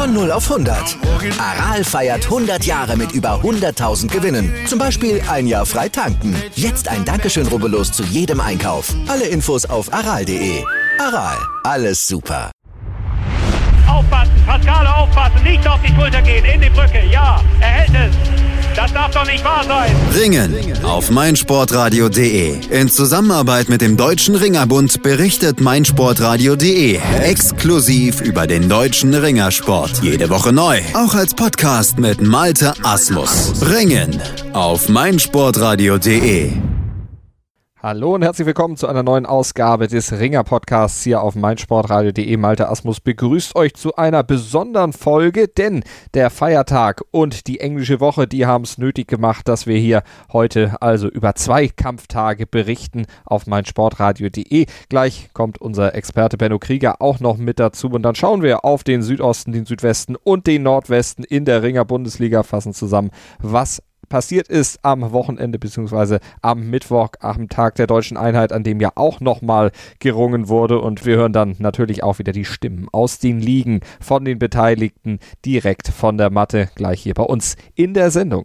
Von 0 auf 100. Aral feiert 100 Jahre mit über 100.000 Gewinnen. Zum Beispiel ein Jahr frei tanken. Jetzt ein Dankeschön, rubbellos zu jedem Einkauf. Alle Infos auf aral.de. Aral, alles super. Aufpassen, Pascale, aufpassen, nicht auf die Schulter gehen, in die Brücke, ja, er hält es. Das darf doch nicht wahr sein. Ringen auf meinsportradio.de. In Zusammenarbeit mit dem Deutschen Ringerbund berichtet meinsportradio.de exklusiv über den deutschen Ringersport. Jede Woche neu, auch als Podcast mit Malte Asmus. Ringen auf meinsportradio.de. Hallo und herzlich willkommen zu einer neuen Ausgabe des Ringer-Podcasts hier auf meinsportradio.de. Malte Asmus begrüßt euch zu einer besonderen Folge, denn der Feiertag und die englische Woche, die haben es nötig gemacht, dass wir hier heute also über 2 Kampftage berichten auf meinsportradio.de. Gleich kommt unser Experte Benno Krieger auch noch mit dazu und dann schauen wir auf den Südosten, den Südwesten und den Nordwesten in der Ringer-Bundesliga, fassen zusammen, was passiert ist am Wochenende bzw. am Mittwoch, am Tag der deutschen Einheit, an dem ja auch nochmal gerungen wurde, und wir hören dann natürlich auch wieder die Stimmen aus den Ligen von den Beteiligten direkt von der Matte gleich hier bei uns in der Sendung.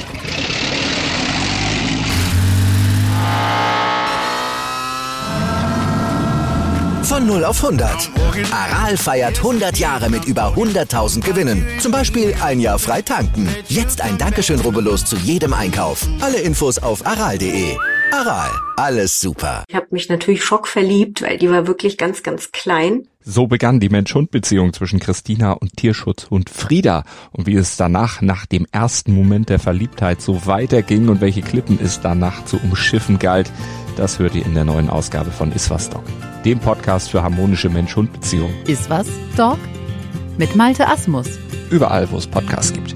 Von 0 auf 100. Aral feiert 100 Jahre mit über 100.000 Gewinnen. Zum Beispiel ein Jahr frei tanken. Jetzt ein Dankeschön, rubbellos zu jedem Einkauf. Alle Infos auf aral.de. Aral, alles super. Ich habe mich natürlich schockverliebt, weil die war wirklich ganz, ganz klein. So begann die Mensch-Hund-Beziehung zwischen Christina und Tierschutzhund Frieda. Und wie es danach, nach dem ersten Moment der Verliebtheit, so weiterging und welche Klippen es danach zu umschiffen galt, das hört ihr in der neuen Ausgabe von Iswas Dog, dem Podcast für harmonische Mensch-Hund-Beziehungen. Iswas Dog mit Malte Asmus. Überall, wo es Podcasts gibt.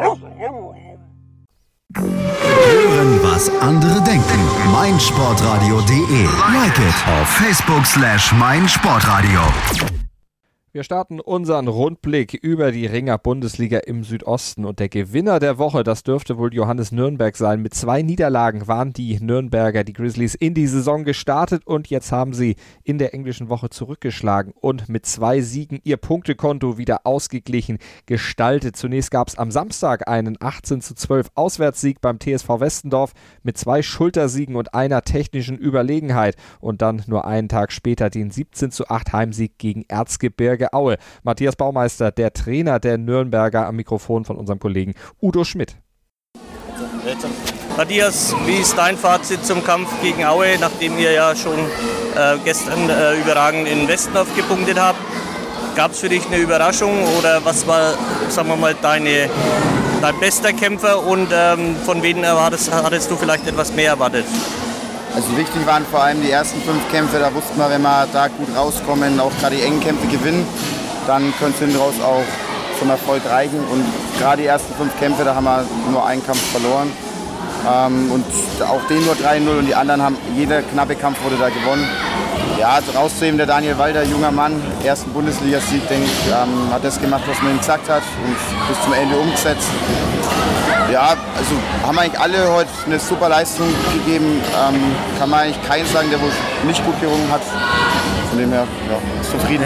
Hören, was andere denken. meinsportradio.de. Like it auf Facebook/meinsportradio. Wir starten unseren Rundblick über die Ringer-Bundesliga im Südosten und der Gewinner der Woche, das dürfte wohl Johannes Nürnberg sein. Mit 2 Niederlagen waren die Nürnberger, die Grizzlies, in die Saison gestartet und jetzt haben sie in der englischen Woche zurückgeschlagen und mit 2 Siegen ihr Punktekonto wieder ausgeglichen gestaltet. Zunächst gab es am Samstag einen 18:12 Auswärtssieg beim TSV Westendorf mit 2 Schultersiegen und einer technischen Überlegenheit und dann nur einen Tag später den 17:8 Heimsieg gegen Erzgebirge Aue. Matthias Baumeister, der Trainer der Nürnberger, am Mikrofon von unserem Kollegen Udo Schmidt. Matthias, wie ist dein Fazit zum Kampf gegen Aue, nachdem ihr ja schon gestern überragend in Westendorf gepunktet habt? Gab es für dich eine Überraschung oder was war, sagen wir mal, dein bester Kämpfer und von wem hattest du vielleicht etwas mehr erwartet? Also wichtig waren vor allem die ersten 5 Kämpfe, da wussten wir, wenn wir da gut rauskommen, auch gerade die engen Kämpfe gewinnen, dann könnte es hinten raus auch zum Erfolg reichen. Und gerade die ersten 5 Kämpfe, da haben wir nur einen Kampf verloren. Und auch den nur 3-0 und die anderen haben, jeder knappe Kampf wurde da gewonnen. Ja, also rauszuheben, der Daniel Walder, junger Mann, ersten Bundesligasieg, denke ich, hat das gemacht, was man ihm gesagt hat und bis zum Ende umgesetzt. Ja, also haben eigentlich alle heute eine super Leistung gegeben. Kann man eigentlich keinen sagen, der wohl nicht gut gerungen hat. Von dem her, ja, zufrieden.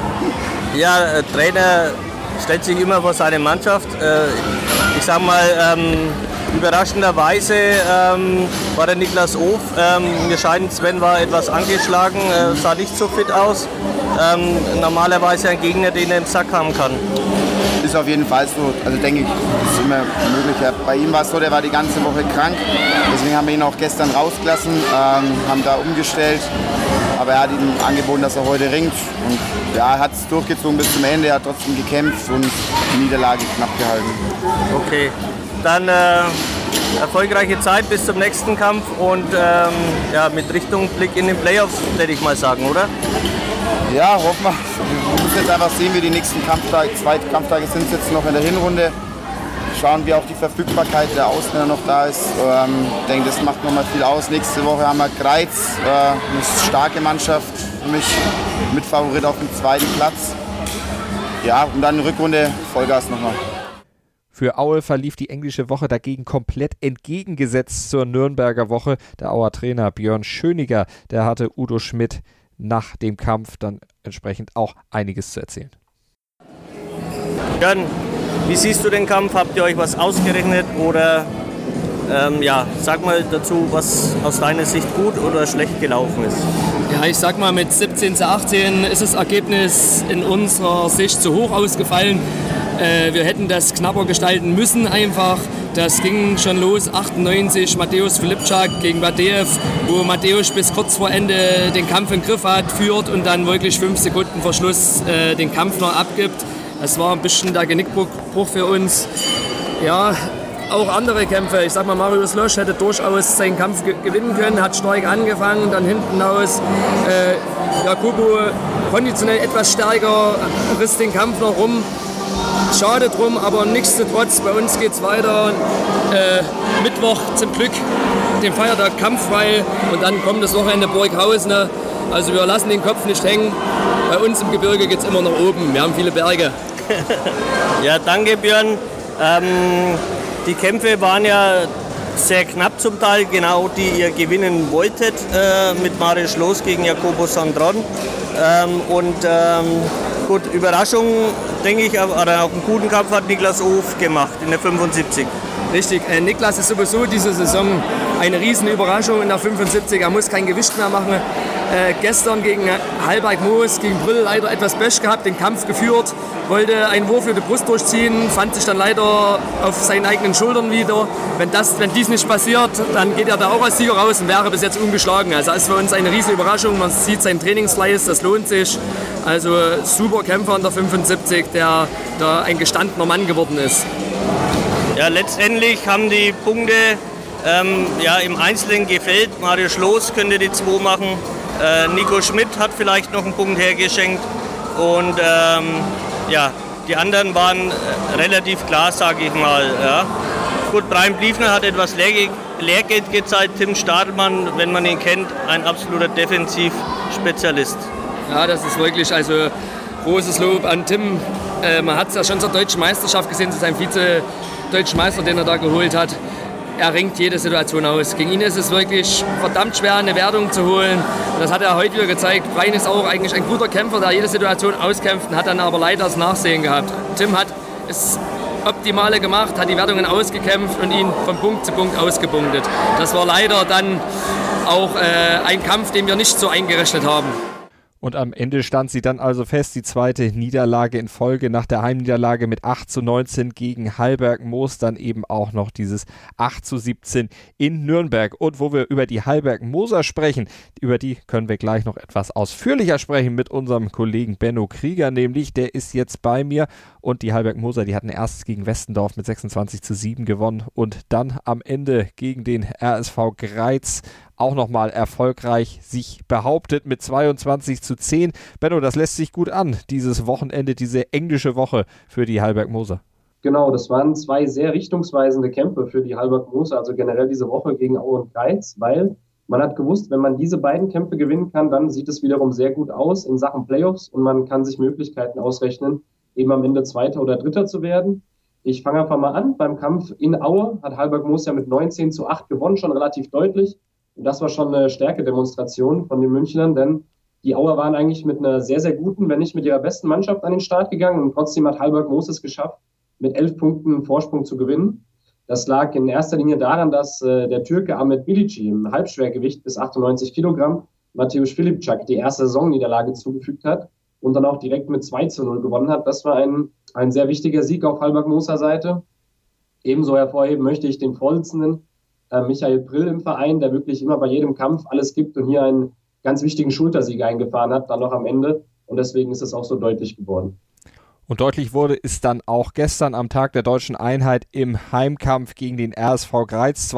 Ja, Trainer stellt sich immer vor seine Mannschaft. Ich sag mal, überraschenderweise war der Niklas Of. Mir scheint, Sven war etwas angeschlagen, sah nicht so fit aus. Normalerweise ein Gegner, den er im Sack haben kann. Ist auf jeden Fall so, also denke ich, ist immer möglich. Bei ihm war es so, der war die ganze Woche krank, deswegen haben wir ihn auch gestern rausgelassen, haben da umgestellt, aber er hat ihm angeboten, dass er heute ringt und ja, er hat es durchgezogen bis zum Ende, er hat trotzdem gekämpft und die Niederlage knapp gehalten. Okay, dann erfolgreiche Zeit bis zum nächsten Kampf und ja, mit Richtung Blick in den Playoffs, würde ich mal sagen, oder? Ja, hoffen wir. Wir müssen jetzt einfach sehen, wie die nächsten Kampftage, 2 Kampftage sind jetzt noch in der Hinrunde. Schauen, wie auch die Verfügbarkeit der Ausländer noch da ist. Ich denke, das macht nochmal viel aus. Nächste Woche haben wir Greiz, eine starke Mannschaft, für mich Mitfavorit auf dem 2. Platz. Ja, und dann Rückrunde, Vollgas nochmal. Für Aue verlief die englische Woche dagegen komplett entgegengesetzt zur Nürnberger Woche. Der Auer Trainer Björn Schöniger, der hatte Udo Schmidt nach dem Kampf dann entsprechend auch einiges zu erzählen. Jörn, wie siehst du den Kampf? Habt ihr euch was ausgerechnet oder sag mal dazu, was aus deiner Sicht gut oder schlecht gelaufen ist? Ja, ich sag mal, mit 17:18 ist das Ergebnis in unserer Sicht zu hoch ausgefallen. Wir hätten das knapper gestalten müssen einfach. Das ging schon los, 98, Mateusz Filipczak gegen Badejew, wo Mateusz bis kurz vor Ende den Kampf im Griff hat, führt und dann wirklich 5 Sekunden vor Schluss den Kampf noch abgibt. Das war ein bisschen der Genickbruch für uns. Ja, auch andere Kämpfe. Ich sag mal, Marius Losch hätte durchaus seinen Kampf gewinnen können, hat stark angefangen, dann hinten aus. Jakubu konditionell etwas stärker, riss den Kampf noch rum. Schade drum, aber nichtsdestotrotz, bei uns geht's weiter. Mittwoch zum Glück, den Feiertag kampffrei und dann kommt das Wochenende Burghausen. Also wir lassen den Kopf nicht hängen. Bei uns im Gebirge geht's immer nach oben. Wir haben viele Berge. Ja, danke Björn. Die Kämpfe waren ja sehr knapp zum Teil, genau die ihr gewinnen wolltet, mit Marius Schloss gegen Jacobo Sandron. Gut, Überraschung, denke ich, oder auch einen guten Kampf hat Niklas Of gemacht in der 75. Richtig, Niklas ist sowieso diese Saison eine riesen Überraschung in der 75. Er muss kein Gewicht mehr machen. Gestern gegen Halberg Moos, gegen Brüll leider etwas Pech gehabt, den Kampf geführt, wollte einen Wurf für die Brust durchziehen, fand sich dann leider auf seinen eigenen Schultern wieder. Wenn dies nicht passiert, dann geht er da auch als Sieger raus und wäre bis jetzt ungeschlagen. Also das ist für uns eine riesen Überraschung. Man sieht seinen Trainingsfleiß, das lohnt sich. Also super Kämpfer in der 75, der da ein gestandener Mann geworden ist. Ja, letztendlich haben die Punkte im Einzelnen gefällt. Marius Schloss könnte die 2 machen. Nico Schmidt hat vielleicht noch einen Punkt hergeschenkt. Und die anderen waren relativ klar, sage ich mal. Ja. Gut, Brian Bliefner hat etwas Lehrgeld gezeigt. Tim Stadelmann, wenn man ihn kennt, ein absoluter Defensivspezialist. Ja, das ist wirklich großes Lob an Tim. Man hat es ja schon zur Deutschen Meisterschaft gesehen, zu seinem Vize-Deutschen Meister, den er da geholt hat. Er ringt jede Situation aus. Gegen ihn ist es wirklich verdammt schwer, eine Wertung zu holen. Und das hat er heute wieder gezeigt. Brian ist auch eigentlich ein guter Kämpfer, der jede Situation auskämpft und hat dann aber leider das Nachsehen gehabt. Tim hat es Optimale gemacht, hat die Wertungen ausgekämpft und ihn von Punkt zu Punkt ausgepunktet. Das war leider dann auch ein Kampf, den wir nicht so eingerechnet haben. Und am Ende stand sie dann also fest, die zweite Niederlage in Folge nach der Heimniederlage mit 8:19 gegen Halberg Moos, dann eben auch noch dieses 8:17 in Nürnberg. Und wo wir über die Halberg Mooser sprechen, über die können wir gleich noch etwas ausführlicher sprechen mit unserem Kollegen Benno Krieger, nämlich der ist jetzt bei mir. Und die Halberg Mooser, die hatten erst gegen Westendorf mit 26:7 gewonnen und dann am Ende gegen den RSV Greiz auch nochmal erfolgreich sich behauptet mit 22:10. Benno, das lässt sich gut an, dieses Wochenende, diese englische Woche für die Halberg Mooser. Genau, das waren 2 sehr richtungsweisende Kämpfe für die Halberg Mooser, also generell diese Woche gegen Aue und Greiz, weil man hat gewusst, wenn man diese beiden Kämpfe gewinnen kann, dann sieht es wiederum sehr gut aus in Sachen Playoffs und man kann sich Möglichkeiten ausrechnen, eben am Ende Zweiter oder Dritter zu werden. Ich fange einfach mal an. Beim Kampf in Aue hat Halberg Moos ja mit 19:8 gewonnen, schon relativ deutlich. Und das war schon eine Stärkedemonstration von den Münchnern, denn die Auer waren eigentlich mit einer sehr, sehr guten, wenn nicht mit ihrer besten Mannschaft an den Start gegangen. Und trotzdem hat Halberg Moos es geschafft, mit 11 Punkten Vorsprung zu gewinnen. Das lag in erster Linie daran, dass der Türke Ahmet Bilici im Halbschwergewicht bis 98 Kilogramm Mateusz Filipczak die erste Saisonniederlage zugefügt hat und dann auch direkt mit 2:0 gewonnen hat. Das war ein sehr wichtiger Sieg auf Halberg Mooser Seite. Ebenso hervorheben möchte ich den Vorsitzenden Michael Prill im Verein, der wirklich immer bei jedem Kampf alles gibt und hier einen ganz wichtigen Schultersieg eingefahren hat, dann noch am Ende. Und deswegen ist es auch so deutlich geworden. Und deutlich wurde es dann auch gestern am Tag der Deutschen Einheit im Heimkampf gegen den RSV Greiz.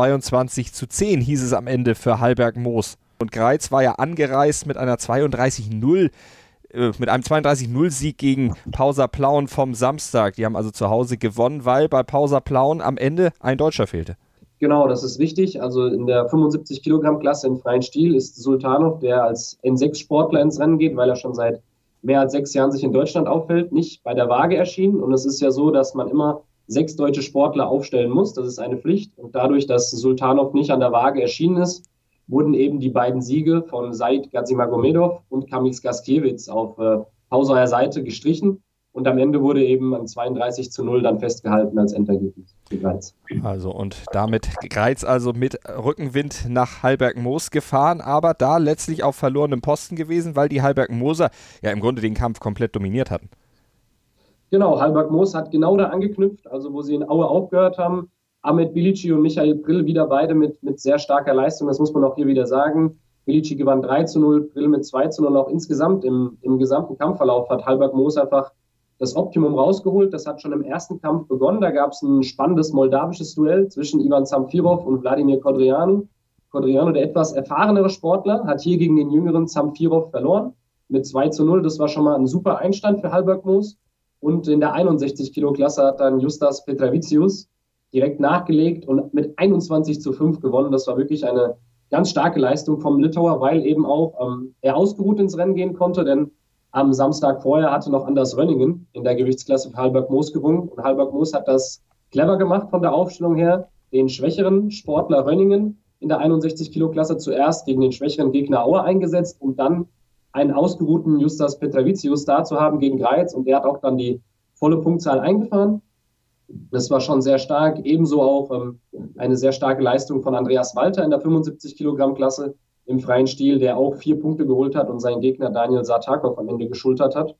22:10 hieß es am Ende für Halberg Moos. Und Greiz war ja angereist mit einer 32:0 mit einem 32:0 Sieg gegen Pausa Plauen vom Samstag. Die haben also zu Hause gewonnen, weil bei Pausa Plauen am Ende ein Deutscher fehlte. Genau, das ist richtig. Also in der 75 Kilogramm Klasse im freien Stil ist Sultanov, der als N6-Sportler ins Rennen geht, weil er schon seit mehr als 6 Jahren sich in Deutschland auffällt, nicht bei der Waage erschienen. Und es ist ja so, dass man immer 6 deutsche Sportler aufstellen muss. Das ist eine Pflicht. Und dadurch, dass Sultanov nicht an der Waage erschienen ist, wurden eben die beiden Siege von Said Gazimagomedov und Kamil Gaskiewicz auf Pausauer Seite gestrichen. Und am Ende wurde eben ein 32:0 dann festgehalten als Endergebnis für Greiz. Also und damit Greiz also mit Rückenwind nach Hallberg-Moos gefahren, aber da letztlich auf verlorenem Posten gewesen, weil die Hallberg-Mooser ja im Grunde den Kampf komplett dominiert hatten. Genau, Hallberg-Moos hat genau da angeknüpft, also wo sie in Aue aufgehört haben. Ahmed Bilici und Michael Brill wieder beide mit sehr starker Leistung, das muss man auch hier wieder sagen. Bilici gewann 3:0, Brill mit 2:0 und auch insgesamt im gesamten Kampfverlauf hat Hallberg-Moos einfach das Optimum rausgeholt. Das hat schon im ersten Kampf begonnen. Da gab es ein spannendes moldawisches Duell zwischen Ivan Zamfirov und Wladimir Codreanu. Codreanu, der etwas erfahrenere Sportler, hat hier gegen den jüngeren Zamfirov verloren mit 2:0. Das war schon mal ein super Einstand für Hallberg-Moos. Und in der 61-Kilo-Klasse hat dann Justas Petravicius direkt nachgelegt und mit 21:5 gewonnen. Das war wirklich eine ganz starke Leistung vom Litauer, weil eben auch er ausgeruht ins Rennen gehen konnte, denn am Samstag vorher hatte noch Anders Rönningen in der Gewichtsklasse für Hallberg-Moos gerungen. Und Hallberg-Moos hat das clever gemacht von der Aufstellung her. Den schwächeren Sportler Rönningen in der 61-Kilo-Klasse zuerst gegen den schwächeren Gegner Aue eingesetzt, um dann einen ausgeruhten Justas Petravicius da zu haben gegen Greiz. Und der hat auch dann die volle Punktzahl eingefahren. Das war schon sehr stark. Ebenso auch eine sehr starke Leistung von Andreas Walter in der 75-Kilogramm-Klasse. Im freien Stil, der auch 4 Punkte geholt hat und seinen Gegner Daniel Sartakov am Ende geschultert hat.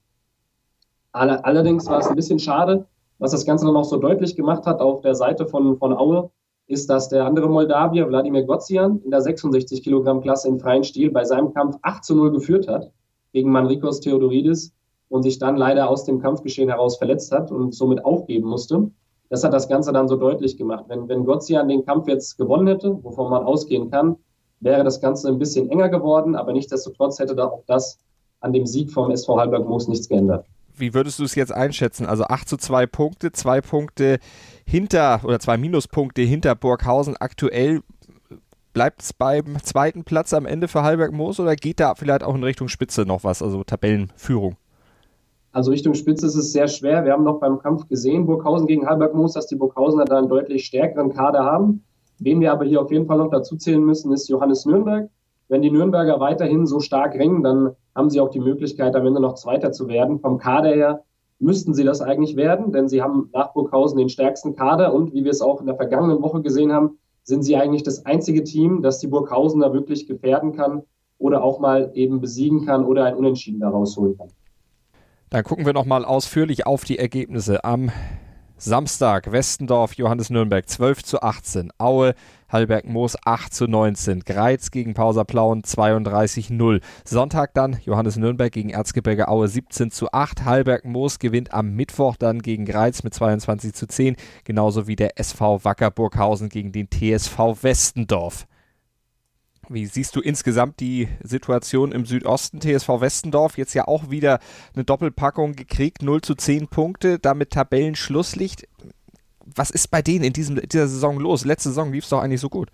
Allerdings war es ein bisschen schade, was das Ganze dann auch so deutlich gemacht hat auf der Seite von Aue, ist, dass der andere Moldawier, Wladimir Gozian, in der 66-Kilogramm-Klasse im freien Stil bei seinem Kampf 8:0 geführt hat gegen Manrikos Theodoridis und sich dann leider aus dem Kampfgeschehen heraus verletzt hat und somit aufgeben musste. Das hat das Ganze dann so deutlich gemacht. Wenn Gozian den Kampf jetzt gewonnen hätte, wovon man ausgehen kann, wäre das Ganze ein bisschen enger geworden, aber nichtsdestotrotz hätte da auch das an dem Sieg vom SV Hallberg-Moos nichts geändert. Wie würdest du es jetzt einschätzen? Also 8:2 Punkte, 2 Punkte hinter oder 2 Minuspunkte hinter Burghausen. Aktuell bleibt es beim zweiten Platz am Ende für Hallberg-Moos oder geht da vielleicht auch in Richtung Spitze noch was, also Tabellenführung? Also Richtung Spitze ist es sehr schwer. Wir haben noch beim Kampf gesehen, Burghausen gegen Hallberg-Moos, dass die Burghausener da einen deutlich stärkeren Kader haben. Wen wir aber hier auf jeden Fall noch dazu zählen müssen, ist Johannes Nürnberg. Wenn die Nürnberger weiterhin so stark ringen, dann haben sie auch die Möglichkeit, am Ende noch Zweiter zu werden. Vom Kader her müssten sie das eigentlich werden, denn sie haben nach Burghausen den stärksten Kader und wie wir es auch in der vergangenen Woche gesehen haben, sind sie eigentlich das einzige Team, das die Burghausener wirklich gefährden kann oder auch mal eben besiegen kann oder ein Unentschieden daraus holen kann. Dann gucken wir nochmal ausführlich auf die Ergebnisse. Am Samstag Westendorf, Johannes Nürnberg 12:18, Aue, Hallberg-Moos 8:19, Greiz gegen Pausa Plauen 32:0. Sonntag dann Johannes Nürnberg gegen Erzgebirge Aue 17:8, Hallberg-Moos gewinnt am Mittwoch dann gegen Greiz mit 22:10, genauso wie der SV Wacker Burghausen gegen den TSV Westendorf. Wie siehst du insgesamt die Situation im Südosten? TSV Westendorf jetzt ja auch wieder eine Doppelpackung gekriegt, 0:10 Punkte, damit Tabellenschlusslicht. Was ist bei denen in dieser Saison los? Letzte Saison lief es doch eigentlich so gut.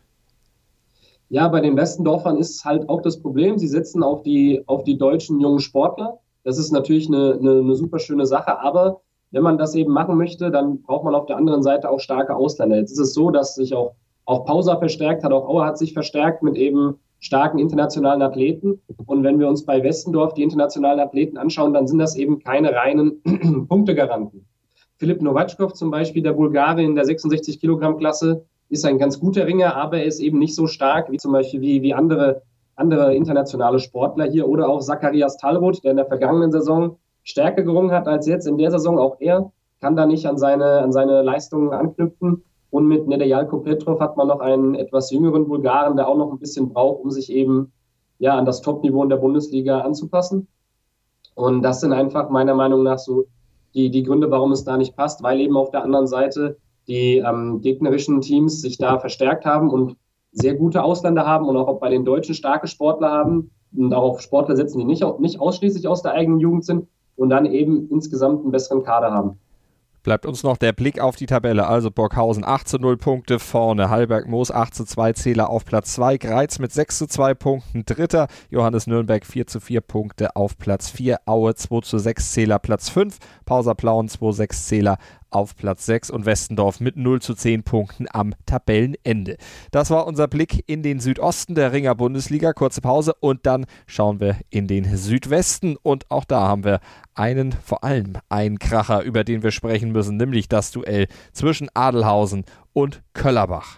Ja, bei den Westendorfern ist halt auch das Problem, sie setzen auf die deutschen jungen Sportler. Das ist natürlich eine super schöne Sache, aber wenn man das eben machen möchte, dann braucht man auf der anderen Seite auch starke Ausländer. Jetzt ist es so, dass sich auch Pausa verstärkt hat, auch Aue hat sich verstärkt mit eben starken internationalen Athleten. Und wenn wir uns bei Westendorf die internationalen Athleten anschauen, dann sind das eben keine reinen Punktegaranten. Philipp Novatschkov zum Beispiel, der Bulgare in der 66-Kilogramm-Klasse, ist ein ganz guter Ringer, aber er ist eben nicht so stark wie zum Beispiel wie andere internationale Sportler hier. Oder auch Zacharias Talroth, der in der vergangenen Saison stärker gerungen hat als jetzt. In der Saison auch er kann da nicht an seine Leistungen anknüpfen. Und mit Nedeljko Petrov hat man noch einen etwas jüngeren Bulgaren, der auch noch ein bisschen braucht, um sich eben an das Top-Niveau in der Bundesliga anzupassen. Und das sind einfach meiner Meinung nach so die Gründe, warum es da nicht passt, weil eben auf der anderen Seite die gegnerischen Teams sich da verstärkt haben und sehr gute Ausländer haben und auch bei den Deutschen starke Sportler haben und auch auf Sportler setzen, die nicht ausschließlich aus der eigenen Jugend sind und dann eben insgesamt einen besseren Kader haben. Bleibt uns noch der Blick auf die Tabelle. Also Burghausen 8:0 Punkte vorne, Hallberg-Moos 8:2 Zähler auf Platz 2, Greiz mit 6:2 Punkten Dritter, Johannes Nürnberg 4:4 Punkte auf Platz 4, Aue 2:6 Zähler Platz 5, Pausa Plauen 2:6 Zähler auf Platz 6 und Westendorf mit 0:10 Punkten am Tabellenende. Das war unser Blick in den Südosten der Ringer Bundesliga. Kurze Pause und dann schauen wir in den Südwesten und auch da haben wir vor allem einen Kracher, über den wir sprechen müssen, nämlich das Duell zwischen Adelhausen und Köllerbach.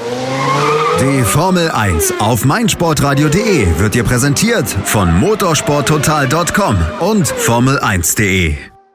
Die Formel 1 auf meinsportradio.de wird dir präsentiert von motorsporttotal.com und formel1.de.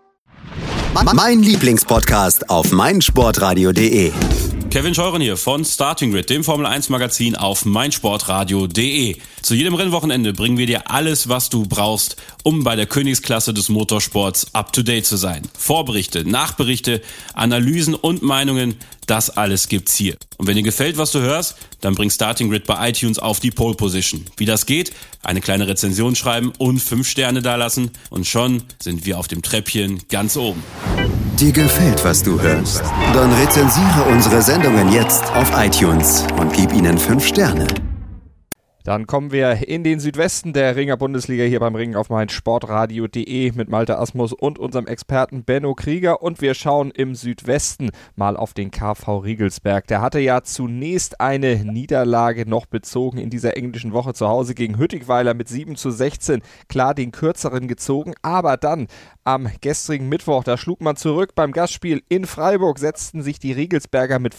Mein Lieblingspodcast auf meinsportradio.de. Kevin Scheuren hier von Starting Grid, dem Formel 1 Magazin auf meinsportradio.de. Zu jedem Rennwochenende bringen wir dir alles, was du brauchst, um bei der Königsklasse des Motorsports up to date zu sein. Vorberichte, Nachberichte, Analysen und Meinungen, das alles gibt's hier. Und wenn dir gefällt, was du hörst, dann bring Starting Grid bei iTunes auf die Pole Position. Wie das geht? Eine kleine Rezension schreiben und 5 Sterne dalassen und schon sind wir auf dem Treppchen ganz oben. Dir gefällt, was du hörst? Dann rezensiere unsere Sendungen jetzt auf iTunes und gib ihnen 5 Sterne. Dann kommen wir in den Südwesten der Ringer Bundesliga hier beim Ringen auf meinsportradio.de mit Malte Asmus und unserem Experten Benno Krieger und wir schauen im Südwesten mal auf den KV Riegelsberg. Der hatte ja zunächst eine Niederlage noch bezogen in dieser englischen Woche zu Hause gegen Hüttigweiler mit 7:16, klar den kürzeren gezogen, aber dann am gestrigen Mittwoch, da schlug man zurück beim Gastspiel in Freiburg, setzten sich die Riegelsberger mit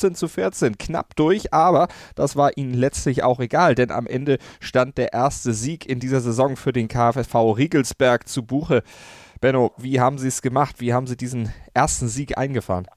15:14 knapp durch, aber das war ihnen letztlich auch egal, denn am Ende stand der erste Sieg in dieser Saison für den KfV Riegelsberg zu Buche. Benno, wie haben Sie es gemacht? Wie haben Sie diesen ersten Sieg eingefahren?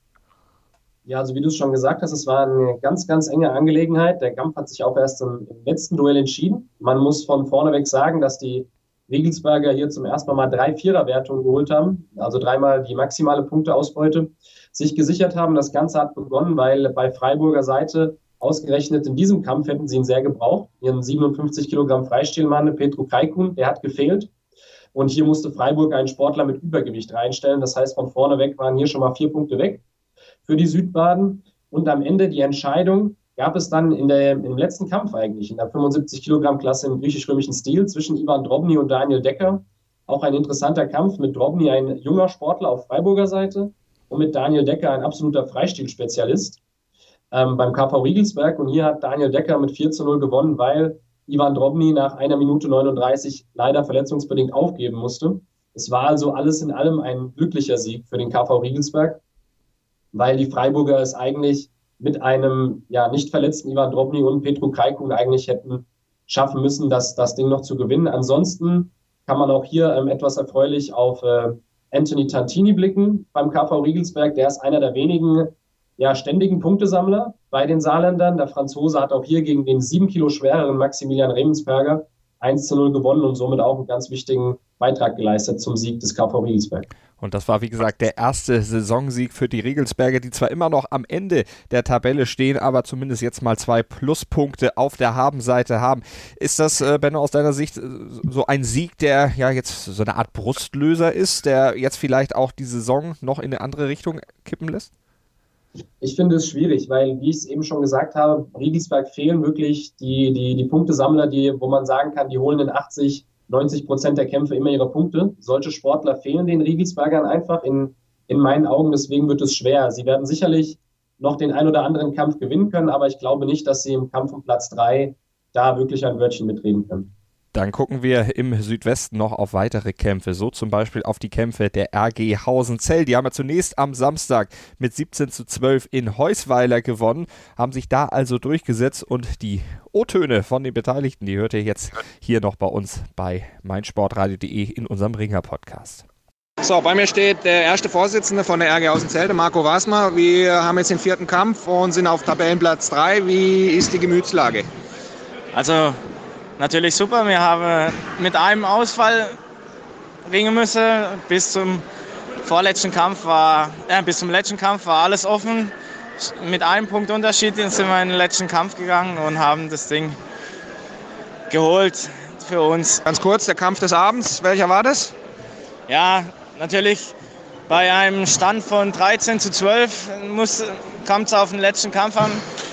Ja, also wie du es schon gesagt hast, es war eine ganz, ganz enge Angelegenheit. Der Kampf hat sich auch erst im letzten Duell entschieden. Man muss von vorneweg sagen, dass die Riegelsberger hier zum ersten Mal 3 Viererwertungen geholt haben, also 3-mal die maximale Punkteausbeute sich gesichert haben. Das Ganze hat begonnen, weil bei Freiburger Seite ausgerechnet in diesem Kampf hätten sie ihn sehr gebraucht. Ihren 57 Kilogramm Freistilmann Petru Kaikun, der hat gefehlt. Und hier musste Freiburg einen Sportler mit Übergewicht reinstellen. Das heißt, von vorne weg waren hier schon mal 4 Punkte weg für die Südbaden. Und am Ende die Entscheidung gab es dann im letzten Kampf eigentlich, in der 75 Kilogramm Klasse im griechisch-römischen Stil zwischen Ivan Drobny und Daniel Decker. Auch ein interessanter Kampf mit Drobny, ein junger Sportler auf Freiburger Seite und mit Daniel Decker, ein absoluter Freistilspezialist beim KV Riegelsberg. Und hier hat Daniel Decker mit 4:0 gewonnen, weil Ivan Drobny nach 1 Minute 39 leider verletzungsbedingt aufgeben musste. Es war also alles in allem ein glücklicher Sieg für den KV Riegelsberg, weil die Freiburger es eigentlich mit einem nicht verletzten Ivan Drobny und Petru Kaikun eigentlich hätten schaffen müssen, das Ding noch zu gewinnen. Ansonsten kann man auch hier etwas erfreulich auf Anthony Tantini blicken beim KV Riegelsberg. Der ist einer der wenigen ständigen Punktesammler bei den Saarländern. Der Franzose hat auch hier gegen den 7 Kilo schwereren Maximilian Remensperger 1:0 gewonnen und somit auch einen ganz wichtigen Beitrag geleistet zum Sieg des KV Riegelsberg. Und das war, wie gesagt, der erste Saisonsieg für die Riegelsberger, die zwar immer noch am Ende der Tabelle stehen, aber zumindest jetzt mal 2 Pluspunkte auf der Habenseite haben. Ist das, Benno, aus deiner Sicht so ein Sieg, der jetzt so eine Art Brustlöser ist, der jetzt vielleicht auch die Saison noch in eine andere Richtung kippen lässt? Ich finde es schwierig, weil, wie ich es eben schon gesagt habe, Riegelsberg fehlen wirklich die Punktesammler, wo man sagen kann, die holen in 80-90% der Kämpfe immer ihre Punkte. Solche Sportler fehlen den Riegelsbergern einfach in meinen Augen, deswegen wird es schwer. Sie werden sicherlich noch den ein oder anderen Kampf gewinnen können, aber ich glaube nicht, dass sie im Kampf um Platz 3 da wirklich ein Wörtchen mitreden können. Dann gucken wir im Südwesten noch auf weitere Kämpfe, so zum Beispiel auf die Kämpfe der RG Hausenzell. Die haben ja zunächst am Samstag mit 17:12 in Heusweiler gewonnen, haben sich da also durchgesetzt und die O-Töne von den Beteiligten, die hört ihr jetzt hier noch bei uns bei meinsportradio.de in unserem Ringer-Podcast. So, bei mir steht der erste Vorsitzende von der RG Hausenzell, der Marco Wasmer. Wir haben jetzt den 4. Kampf und sind auf Tabellenplatz 3. Wie ist die Gemütslage? Also natürlich super. Wir haben mit einem Ausfall ringen müssen. Bis zum letzten Kampf war alles offen. Mit einem Punkt Unterschied sind wir in den letzten Kampf gegangen und haben das Ding geholt für uns. Ganz kurz, der Kampf des Abends, welcher war das? Ja, natürlich bei einem Stand von 13:12 kam es auf den letzten Kampf an.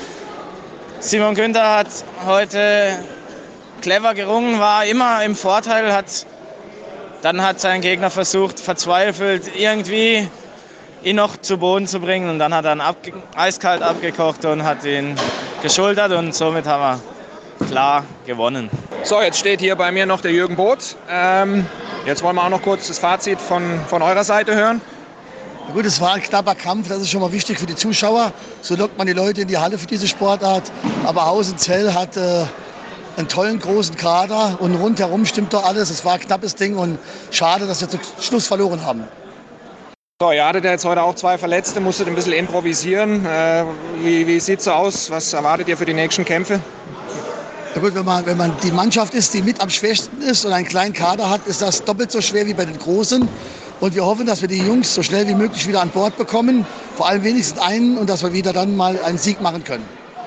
Simon Günther hat heute clever gerungen, war immer im Vorteil, dann hat sein Gegner versucht, verzweifelt irgendwie ihn noch zu Boden zu bringen. Und dann hat er ihn eiskalt abgekocht und hat ihn geschultert und somit haben wir klar gewonnen. So, jetzt steht hier bei mir noch der Jürgen Both. Jetzt wollen wir auch noch kurz das Fazit von eurer Seite hören. Gut, es war ein knapper Kampf, das ist schon mal wichtig für die Zuschauer. So lockt man die Leute in die Halle für diese Sportart. Aber Hausenzell hat einen tollen großen Kader und rundherum stimmt doch alles. Es war ein knappes Ding und schade, dass wir zum Schluss verloren haben. So, ihr hattet ja jetzt heute auch 2 Verletzte, musstet ein bisschen improvisieren. Wie sieht es so aus? Was erwartet ihr für die nächsten Kämpfe? Ja gut, wenn man die Mannschaft ist, die mit am schwächsten ist und einen kleinen Kader hat, ist das doppelt so schwer wie bei den Großen. Und wir hoffen, dass wir die Jungs so schnell wie möglich wieder an Bord bekommen. Vor allem wenigstens einen und dass wir wieder dann mal einen Sieg machen können.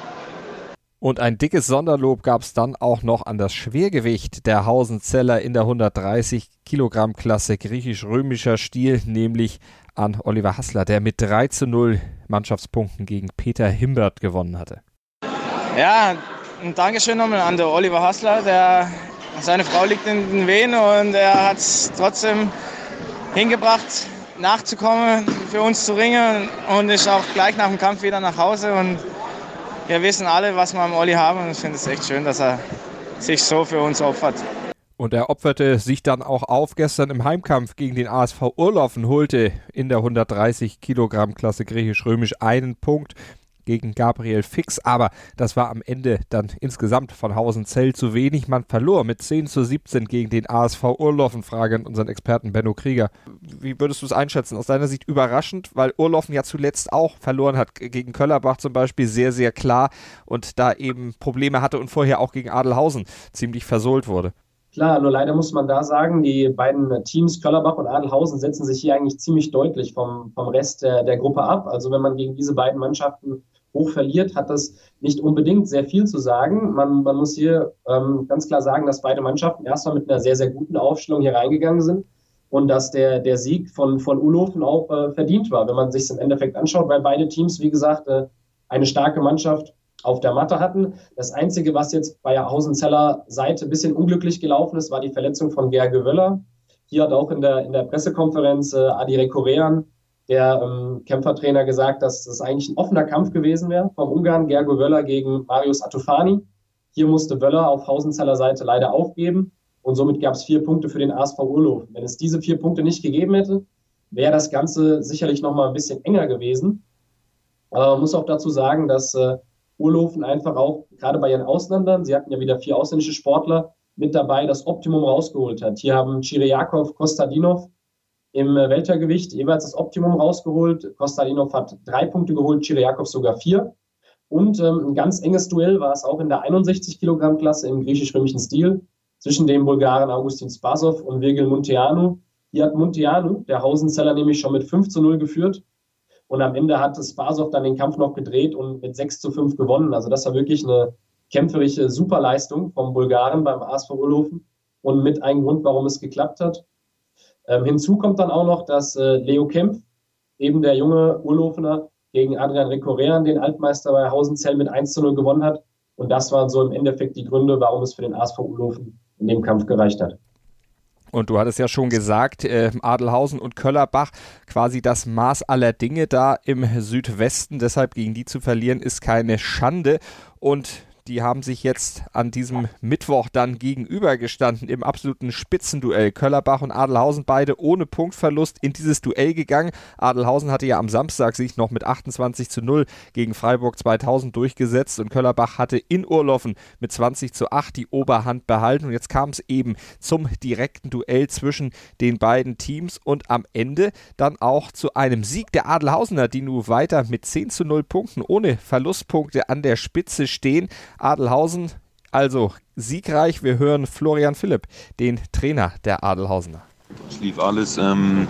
Und ein dickes Sonderlob gab es dann auch noch an das Schwergewicht der Hausenzeller in der 130 Kilogramm Klasse griechisch-römischer Stil, nämlich an Oliver Hassler, der mit 3:0 Mannschaftspunkten gegen Peter Himbert gewonnen hatte. Ja, ein Dankeschön nochmal an den Oliver Hassler. Seine Frau liegt in den Wehen und er hat es trotzdem hingebracht, nachzukommen, für uns zu ringen und ist auch gleich nach dem Kampf wieder nach Hause. Und wir wissen alle, was wir am Olli haben und ich finde es echt schön, dass er sich so für uns opfert. Und er opferte sich dann auch auf gestern im Heimkampf gegen den ASV Urloffen, holte in der 130 Kilogramm Klasse griechisch-römisch einen Punkt gegen Gabriel Fix, aber das war am Ende dann insgesamt von Hausenzell zu wenig. Man verlor mit 10:17 gegen den ASV Urloffen. Frage an unseren Experten Benno Krieger. Wie würdest du es einschätzen? Aus deiner Sicht überraschend, weil Urloffen ja zuletzt auch verloren hat, gegen Köllerbach zum Beispiel sehr, sehr klar und da eben Probleme hatte und vorher auch gegen Adelhausen ziemlich versohlt wurde. Klar, nur leider muss man da sagen, die beiden Teams Köllerbach und Adelhausen setzen sich hier eigentlich ziemlich deutlich vom Rest der Gruppe ab. Also wenn man gegen diese beiden Mannschaften hoch verliert, hat das nicht unbedingt sehr viel zu sagen. Man muss hier ganz klar sagen, dass beide Mannschaften erstmal mit einer sehr, sehr guten Aufstellung hier reingegangen sind und dass der Sieg von Ulhofen auch verdient war, wenn man sich es im Endeffekt anschaut, weil beide Teams, wie gesagt, eine starke Mannschaft auf der Matte hatten. Das Einzige, was jetzt bei der Hausenzeller Seite ein bisschen unglücklich gelaufen ist, war die Verletzung von Gerge Wöller. Hier hat auch in der Pressekonferenz Adi Rekorean, der Kämpfertrainer, gesagt, dass das eigentlich ein offener Kampf gewesen wäre vom Ungarn, Gergo Wöller gegen Marius Atufani. Hier musste Wöller auf Hausenzeller Seite leider aufgeben und somit gab es 4 Punkte für den ASV Urlofen. Wenn es diese 4 Punkte nicht gegeben hätte, wäre das Ganze sicherlich nochmal ein bisschen enger gewesen. Aber man muss auch dazu sagen, dass Urlofen einfach auch, gerade bei ihren Ausländern, sie hatten ja wieder 4 ausländische Sportler mit dabei, das Optimum rausgeholt hat. Hier haben Chiriakov, Kostadinov im Weltergewicht jeweils das Optimum rausgeholt. Kostadinov hat 3 Punkte geholt, Chiriakov sogar 4. Und ein ganz enges Duell war es auch in der 61 Kilogramm Klasse im griechisch-römischen Stil zwischen dem Bulgaren Augustin Spasov und Virgil Munteanu. Hier hat Munteanu, der Hausenzeller, nämlich schon mit 5:0 geführt. Und am Ende hat Spasov dann den Kampf noch gedreht und mit 6:5 gewonnen. Also das war wirklich eine kämpferische Superleistung vom Bulgaren beim ASV Urlofen und mit einem Grund, warum es geklappt hat. Hinzu kommt dann auch noch, dass Leo Kempf, eben der junge Urlofener, gegen Adrian Rekorean, den Altmeister bei Hausenzell, mit 1:0 gewonnen hat. Und das waren so im Endeffekt die Gründe, warum es für den ASV Urlofen in dem Kampf gereicht hat. Und du hattest ja schon gesagt, Adelhausen und Köllerbach, quasi das Maß aller Dinge da im Südwesten. Deshalb gegen die zu verlieren, ist keine Schande. Und die haben sich jetzt an diesem Mittwoch dann gegenübergestanden im absoluten Spitzenduell. Köllerbach und Adelhausen beide ohne Punktverlust in dieses Duell gegangen. Adelhausen hatte ja am Samstag sich noch mit 28:0 gegen Freiburg 2000 durchgesetzt und Köllerbach hatte in Urloffen mit 20:8 die Oberhand behalten. Und jetzt kam es eben zum direkten Duell zwischen den beiden Teams und am Ende dann auch zu einem Sieg der Adelhausener, die nun weiter mit 10:0 Punkten ohne Verlustpunkte an der Spitze stehen. Adelhausen also siegreich. Wir hören Florian Philipp, den Trainer der Adelhausener. Es lief alles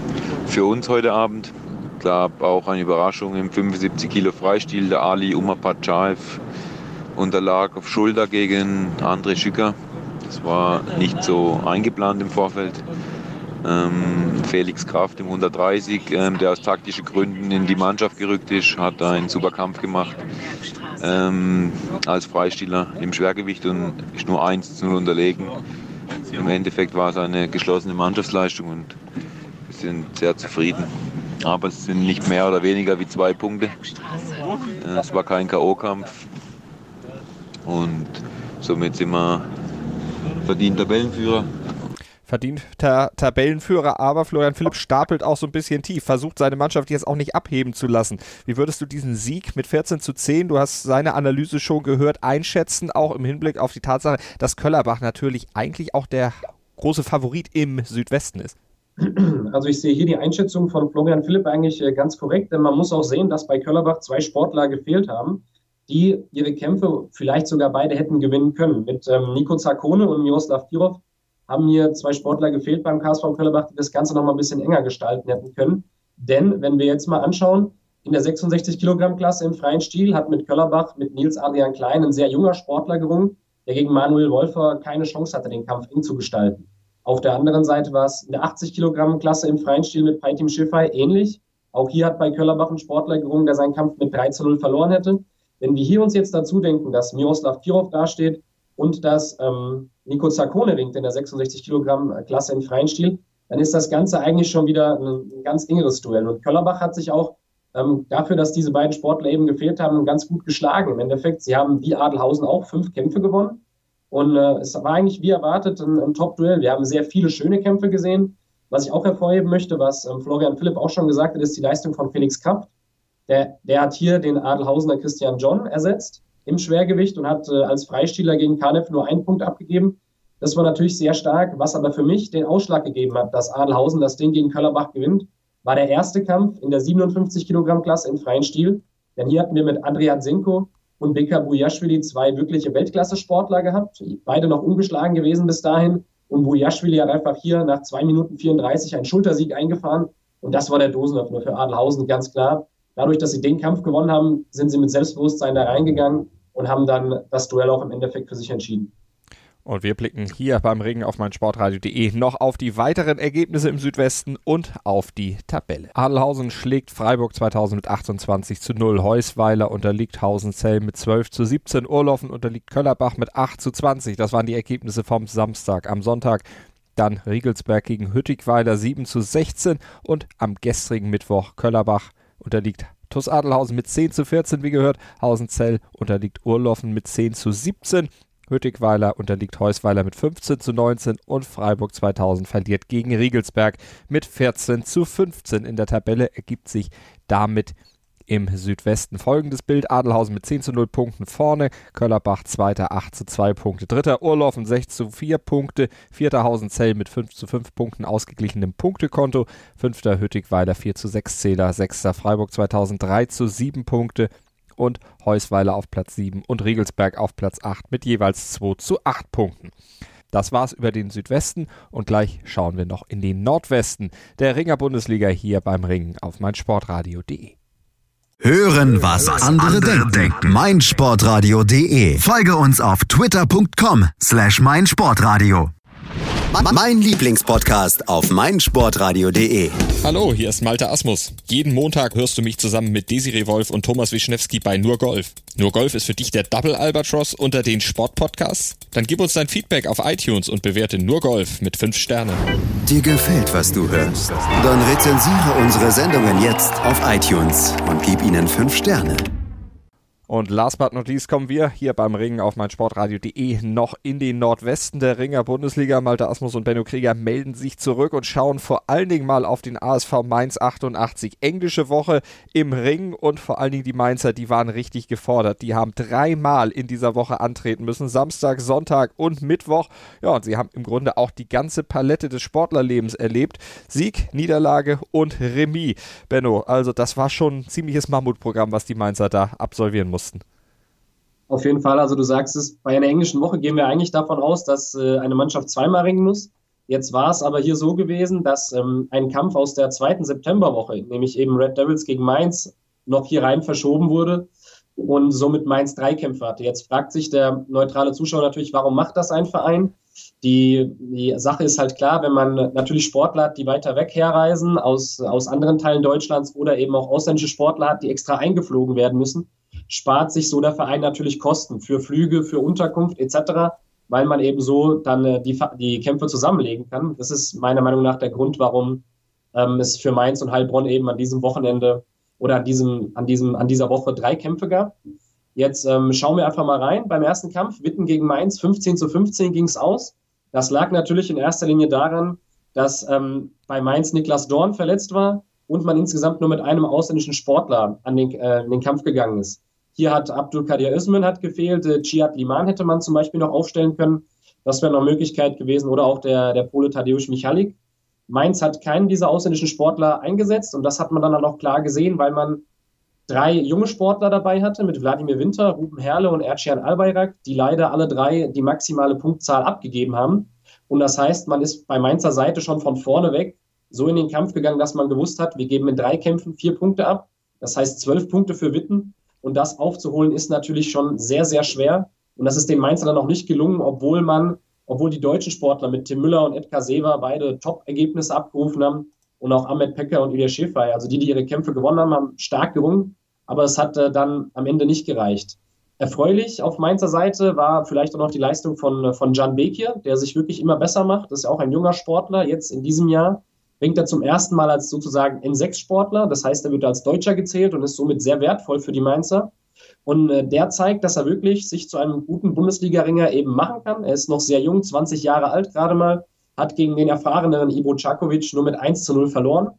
für uns heute Abend. Gab auch eine Überraschung im 75 Kilo Freistil. Der Ali Umapatschaev unterlag auf Schulter gegen André Schücker. Das war nicht so eingeplant im Vorfeld. Felix Kraft im 130, der aus taktischen Gründen in die Mannschaft gerückt ist, hat einen super Kampf gemacht als Freistiler im Schwergewicht und ist nur 1:0 unterlegen. Im Endeffekt war es eine geschlossene Mannschaftsleistung und wir sind sehr zufrieden. Aber es sind nicht mehr oder weniger wie 2 Punkte. Es war kein K.O.-Kampf. Und somit sind wir verdient Tabellenführer. Verdienter Tabellenführer, aber Florian Philipp stapelt auch so ein bisschen tief, versucht seine Mannschaft jetzt auch nicht abheben zu lassen. Wie würdest du diesen Sieg mit 14:10, du hast seine Analyse schon gehört, einschätzen, auch im Hinblick auf die Tatsache, dass Köllerbach natürlich eigentlich auch der große Favorit im Südwesten ist? Also ich sehe hier die Einschätzung von Florian Philipp eigentlich ganz korrekt, denn man muss auch sehen, dass bei Köllerbach 2 Sportler gefehlt haben, die ihre Kämpfe vielleicht sogar beide hätten gewinnen können. Mit Nico Zaccone und Miroslav Kirov haben hier 2 Sportler gefehlt beim KSV Köllerbach, die das Ganze noch mal ein bisschen enger gestalten hätten können. Denn wenn wir jetzt mal anschauen, in der 66 Kilogramm Klasse im freien Stil hat mit Köllerbach, mit Nils Adrian Klein, ein sehr junger Sportler gerungen, der gegen Manuel Wolfer keine Chance hatte, den Kampf eng zu gestalten. Auf der anderen Seite war es in der 80 Kilogramm Klasse im freien Stil mit Peitim Schiffay ähnlich. Auch hier hat bei Köllerbach ein Sportler gerungen, der seinen Kampf mit 3:0 verloren hätte. Wenn wir hier uns jetzt dazu denken, dass Miroslav Kirov dasteht und dass Nico Zaccone ringt in der 66 Kilogramm Klasse im freien Stil, dann ist das Ganze eigentlich schon wieder ein ganz engeres Duell. Und Köllerbach hat sich auch dafür, dass diese beiden Sportler eben gefehlt haben, ganz gut geschlagen. Im Endeffekt, sie haben wie Adelhausen auch 5 Kämpfe gewonnen. Und es war eigentlich wie erwartet ein Top-Duell. Wir haben sehr viele schöne Kämpfe gesehen. Was ich auch hervorheben möchte, was Florian Philipp auch schon gesagt hat, ist die Leistung von Felix Kraft. Der hat hier den Adelhausener Christian John ersetzt im Schwergewicht und hat als Freistiler gegen Kanev nur 1 Punkt abgegeben. Das war natürlich sehr stark. Was aber für mich den Ausschlag gegeben hat, dass Adelhausen das Ding gegen Köllerbach gewinnt, war der erste Kampf in der 57 Kilogramm Klasse im freien Stil. Denn hier hatten wir mit Adrian Senko und Bekar Bujaschwili 2 wirkliche Weltklasse-Sportler gehabt. Beide noch ungeschlagen gewesen bis dahin. Und Bujaschwili hat einfach hier nach 2 Minuten 34 einen Schultersieg eingefahren. Und das war der Dosenöffner für Adelhausen, ganz klar. Dadurch, dass sie den Kampf gewonnen haben, sind sie mit Selbstbewusstsein da reingegangen und haben dann das Duell auch im Endeffekt für sich entschieden. Und wir blicken hier beim Ring auf meinsportradio.de noch auf die weiteren Ergebnisse im Südwesten und auf die Tabelle. Adelhausen schlägt Freiburg 2000 mit 28:0. Heusweiler unterliegt Hausenzell mit 12:17. Urloffen unterliegt Köllerbach mit 8:20. Das waren die Ergebnisse vom Samstag. Am Sonntag dann Riegelsberg gegen Hüttigweiler 7:16. Und am gestrigen Mittwoch Köllerbach unterliegt TuS Adelhausen mit 10:14, wie gehört. Hausenzell unterliegt Urloffen mit 10:17. Hüttigweiler unterliegt Heusweiler mit 15:19 und Freiburg 2000 verliert gegen Riegelsberg mit 14:15. In der Tabelle ergibt sich damit im Südwesten folgendes Bild. Adelhausen mit 10:0 Punkten vorne, Köllerbach Zweiter 8:2 Punkte, Dritter Urloffen 6:4 Punkte, Vierter Hausenzell mit 5:5 Punkten ausgeglichenem Punktekonto, Fünfter Hüttigweiler 4:6 Zähler, Sechster Freiburg 2000 3:7 Punkte und Heusweiler auf Platz 7 und Riegelsberg auf Platz 8 mit jeweils 2:8 Punkten. Das war's über den Südwesten und gleich schauen wir noch in den Nordwesten der Ringer-Bundesliga hier beim Ringen auf meinsportradio.de. Hören, was andere denken. meinsportradio.de. Folge uns auf twitter.com/meinsportradio. Mein Lieblingspodcast auf meinsportradio.de. Hallo, hier ist Malte Asmus. Jeden Montag hörst du mich zusammen mit Desiree Wolf und Thomas Wischnewski bei Nur Golf. Nur Golf ist für dich der Double Albatross unter den Sportpodcasts? Dann gib uns dein Feedback auf iTunes und bewerte Nur Golf mit 5 Sternen. Dir gefällt, was du hörst? Dann rezensiere unsere Sendungen jetzt auf iTunes und gib ihnen 5 Sterne. Und last but not least kommen wir hier beim Ringen auf meinsportradio.de noch in den Nordwesten der Ringer Bundesliga. Malte Asmus und Benno Krieger melden sich zurück und schauen vor allen Dingen mal auf den ASV Mainz 88. Englische Woche im Ring und vor allen Dingen die Mainzer, die waren richtig gefordert. Die haben 3-mal in dieser Woche antreten müssen. Samstag, Sonntag und Mittwoch. Ja, und sie haben im Grunde auch die ganze Palette des Sportlerlebens erlebt. Sieg, Niederlage und Remis. Benno, also das war schon ein ziemliches Mammutprogramm, was die Mainzer da absolvieren mussten. Auf jeden Fall, also du sagst es, bei einer englischen Woche gehen wir eigentlich davon aus, dass eine Mannschaft 2-mal ringen muss. Jetzt war es aber hier so gewesen, dass ein Kampf aus der 2. Septemberwoche, nämlich eben Red Devils gegen Mainz, noch hier rein verschoben wurde und somit Mainz 3 Kämpfe hatte. Jetzt fragt sich der neutrale Zuschauer natürlich, warum macht das ein Verein? Die Sache ist halt klar, wenn man natürlich Sportler hat, die weiter weg herreisen, aus anderen Teilen Deutschlands oder eben auch ausländische Sportler hat, die extra eingeflogen werden müssen, spart sich so der Verein natürlich Kosten für Flüge, für Unterkunft etc., weil man eben so dann die Kämpfe zusammenlegen kann. Das ist meiner Meinung nach der Grund, warum es für Mainz und Heilbronn eben an diesem Wochenende oder an dieser Woche 3 Kämpfe gab. Jetzt schauen wir einfach mal rein. Beim ersten Kampf, Witten gegen Mainz, 15:15 ging es aus. Das lag natürlich in erster Linie daran, dass bei Mainz Niklas Dorn verletzt war und man insgesamt nur mit einem ausländischen Sportler in den Kampf gegangen ist. Hier hat Abdulkadir Özmen gefehlt, Cihat Liman hätte man zum Beispiel noch aufstellen können. Das wäre noch eine Möglichkeit gewesen. Oder auch der Pole Tadeusz Michalik. Mainz hat keinen dieser ausländischen Sportler eingesetzt und das hat man dann auch klar gesehen, weil man 3 junge Sportler dabei hatte mit Wladimir Winter, Ruben Herle und Ercian Albayrak, die leider alle 3 die maximale Punktzahl abgegeben haben. Und das heißt, man ist bei Mainzer Seite schon von vorne weg so in den Kampf gegangen, dass man gewusst hat, wir geben in 3 Kämpfen 4 Punkte ab. Das heißt 12 Punkte für Witten. Und das aufzuholen ist natürlich schon sehr, sehr schwer. Und das ist den Mainzer dann auch nicht gelungen, obwohl die deutschen Sportler mit Tim Müller und Edgar Sever beide Top-Ergebnisse abgerufen haben. Und auch Ahmed Peker und Ilya Schäfer, also die ihre Kämpfe gewonnen haben, haben stark gerungen. Aber es hat dann am Ende nicht gereicht. Erfreulich auf Mainzer Seite war vielleicht auch noch die Leistung von Can Bekir, der sich wirklich immer besser macht. Das ist ja auch ein junger Sportler. Jetzt in diesem Jahr bringt er zum ersten Mal als sozusagen N6-Sportler. Das heißt, er wird als Deutscher gezählt und ist somit sehr wertvoll für die Mainzer. Und der zeigt, dass er wirklich sich zu einem guten Bundesliga-Ringer eben machen kann. Er ist noch sehr jung, 20 Jahre alt gerade mal, hat gegen den erfahreneren Ivo Čaković nur mit 1:0 verloren.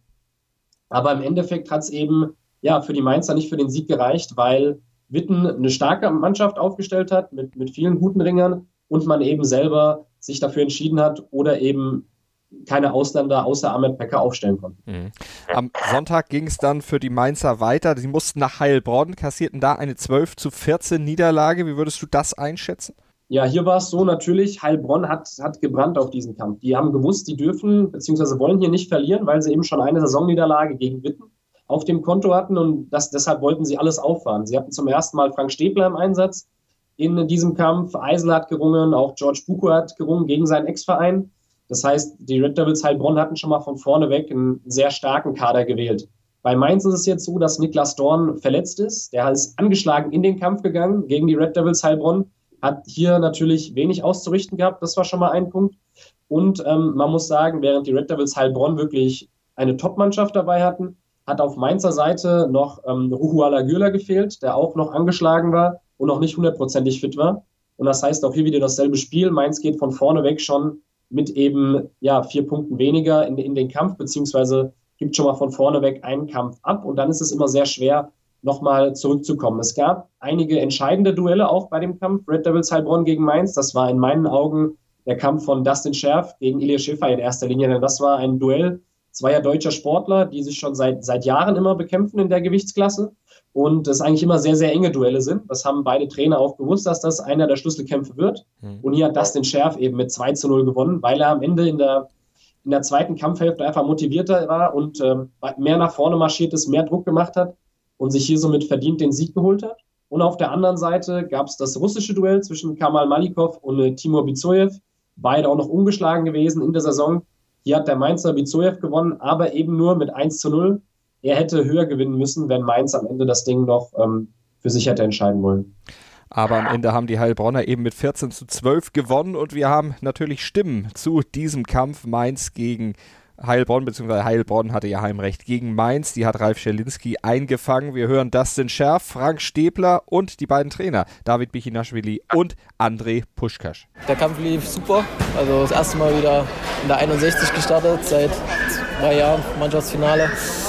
Aber im Endeffekt hat es eben für die Mainzer nicht für den Sieg gereicht, weil Witten eine starke Mannschaft aufgestellt hat mit vielen guten Ringern und man eben selber sich dafür entschieden hat oder eben keine Ausländer außer Ahmed Peker aufstellen konnten. Mhm. Am Sonntag ging es dann für die Mainzer weiter. Sie mussten nach Heilbronn, kassierten da eine 12:14 Niederlage. Wie würdest du das einschätzen? Ja, hier war es so natürlich, Heilbronn hat gebrannt auf diesen Kampf. Die haben gewusst, die dürfen bzw. wollen hier nicht verlieren, weil sie eben schon eine Saisonniederlage gegen Witten auf dem Konto hatten und deshalb wollten sie alles auffahren. Sie hatten zum ersten Mal Frank Stäbler im Einsatz in diesem Kampf. Eisel hat gerungen, auch George Buko hat gerungen gegen seinen Ex-Verein. Das heißt, die Red Devils Heilbronn hatten schon mal von vorne weg einen sehr starken Kader gewählt. Bei Mainz ist es jetzt so, dass Niklas Dorn verletzt ist. Der ist angeschlagen in den Kampf gegangen gegen die Red Devils Heilbronn. Hat hier natürlich wenig auszurichten gehabt. Das war schon mal ein Punkt. Und man muss sagen, während die Red Devils Heilbronn wirklich eine Top-Mannschaft dabei hatten, hat auf Mainzer Seite noch Ruhuala Gürler gefehlt, der auch noch angeschlagen war und noch nicht 100%ig fit war. Und das heißt auch hier wieder dasselbe Spiel. Mainz geht von vorne weg schon mit eben 4 Punkten weniger in den Kampf, beziehungsweise gibt schon mal von vorne weg einen Kampf ab. Und dann ist es immer sehr schwer, nochmal zurückzukommen. Es gab einige entscheidende Duelle auch bei dem Kampf Red Devils Heilbronn gegen Mainz. Das war in meinen Augen der Kampf von Dustin Scherf gegen Ilya Schäfer in erster Linie. Denn das war ein Duell zweier deutscher Sportler, die sich schon seit Jahren immer bekämpfen in der Gewichtsklasse. Und das eigentlich immer sehr, sehr enge Duelle sind. Das haben beide Trainer auch gewusst, dass das einer der Schlüsselkämpfe wird. Und hier hat Dustin Scherf eben mit 2:0 gewonnen, weil er am Ende in der zweiten Kampfhälfte einfach motivierter war und mehr nach vorne marschiert ist, mehr Druck gemacht hat und sich hier somit verdient den Sieg geholt hat. Und auf der anderen Seite gab es das russische Duell zwischen Kamal Malikov und Timur Bizoyev. Beide auch noch ungeschlagen gewesen in der Saison. Hier hat der Mainzer Bizoyev gewonnen, aber eben nur mit 1:0. Er hätte höher gewinnen müssen, wenn Mainz am Ende das Ding noch für sich hätte entscheiden wollen. Aber am Ende haben die Heilbronner eben mit 14:12 gewonnen und wir haben natürlich Stimmen zu diesem Kampf Mainz gegen Heilbronn, beziehungsweise Heilbronn hatte ja Heimrecht gegen Mainz. Die hat Ralf Schelinski eingefangen. Wir hören Dustin Scherf, Frank Stäbler und die beiden Trainer, David Bichinashvili und André Puschkasch. Der Kampf lief super. Also das erste Mal wieder in der 61 gestartet, seit 2 Jahren Mannschaftsfinale.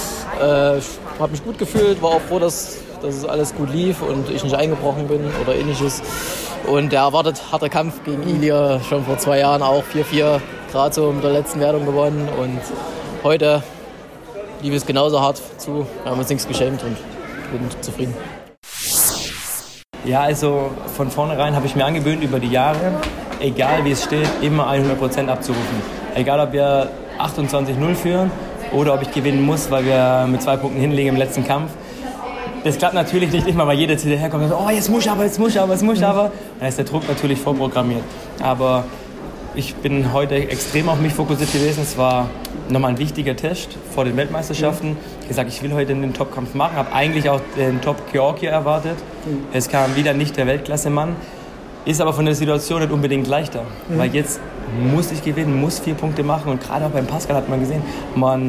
Ich habe mich gut gefühlt, war auch froh, dass es alles gut lief und ich nicht eingebrochen bin oder ähnliches. Und der erwartet harte Kampf gegen Ilya schon vor 2 Jahren auch 4:4 gerade so mit der letzten Wertung gewonnen. Und heute lief es genauso hart zu. Wir haben uns nichts geschämt und bin zufrieden. Ja, also von vornherein habe ich mir angewöhnt über die Jahre, egal wie es steht, immer 100% abzurufen. Egal ob wir 28:0 führen oder ob ich gewinnen muss, weil wir mit 2 Punkten hinlegen im letzten Kampf. Das klappt natürlich nicht immer, weil jeder zu dir herkommt und sagt, oh, jetzt muss ich aber. Dann ist der Druck natürlich vorprogrammiert. Aber ich bin heute extrem auf mich fokussiert gewesen. Es war nochmal ein wichtiger Test vor den Weltmeisterschaften. Ich habe gesagt, ich will heute den Topkampf machen. Habe eigentlich auch den Top-Georgier erwartet. Es kam wieder nicht der Weltklasse-Mann. Ist aber von der Situation nicht unbedingt leichter. Weil jetzt muss ich gewinnen, muss 4 Punkte machen. Und gerade auch beim Pascal hat man gesehen, man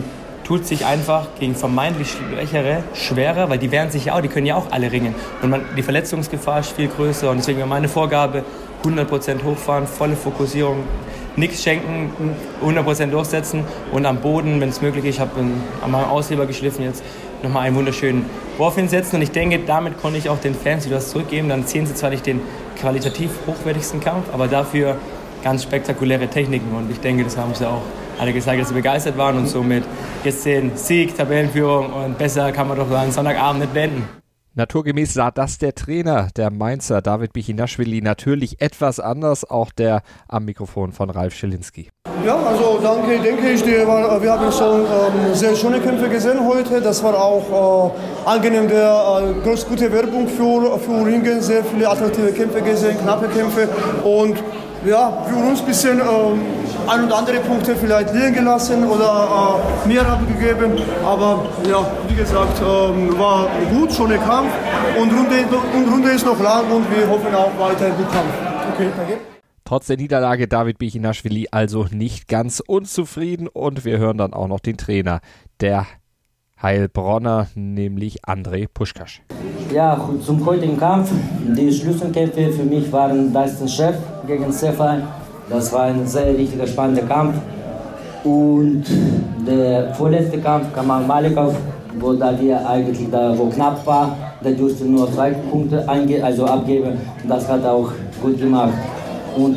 tut sich einfach gegen vermeintlich Schwächere schwerer, weil die wehren sich ja auch, die können ja auch alle ringen. Und die Verletzungsgefahr ist viel größer und deswegen war meine Vorgabe, 100% hochfahren, volle Fokussierung, nichts schenken, 100% durchsetzen und am Boden, wenn es möglich ist, ich habe an meinem Ausheber geschliffen, jetzt nochmal einen wunderschönen Wurf hinsetzen und ich denke, damit konnte ich auch den Fans wieder was zurückgeben. Dann sehen sie zwar nicht den qualitativ hochwertigsten Kampf, aber dafür ganz spektakuläre Techniken und ich denke, das haben sie auch alle gesagt, dass sie begeistert waren und somit jetzt den Sieg, Tabellenführung und besser kann man doch so einen Sonntagabend nicht beenden. Naturgemäß sah das der Trainer der Mainzer, David Bichinashvili, natürlich etwas anders, auch der am Mikrofon von Ralf Schelinski. Ja, also denke ich, wir haben schon sehr schöne Kämpfe gesehen heute. Das war auch angenehm, gute Werbung für Ringen, sehr viele attraktive Kämpfe gesehen, knappe Kämpfe und ja, für uns ein bisschen ein und andere Punkte vielleicht liegen gelassen oder mehr abgegeben. Aber ja, wie gesagt, war gut, schöner Kampf und Runde ist noch lang und wir hoffen auch weiter gut Kampf. Okay, danke. Trotz der Niederlage David Bichinashvili also nicht ganz unzufrieden und wir hören dann auch noch den Trainer der Heilbronner, nämlich André Puschkasch. Ja, zum heutigen Kampf. Die Schlüsselkämpfe für mich waren Dustin Chef gegen Stefan. Das war ein sehr richtiger, spannender Kampf. Und der vorletzte Kampf, Kamal Malikov, wo knapp war, der durfte nur 2 Punkte abgeben. Das hat auch gut gemacht. Und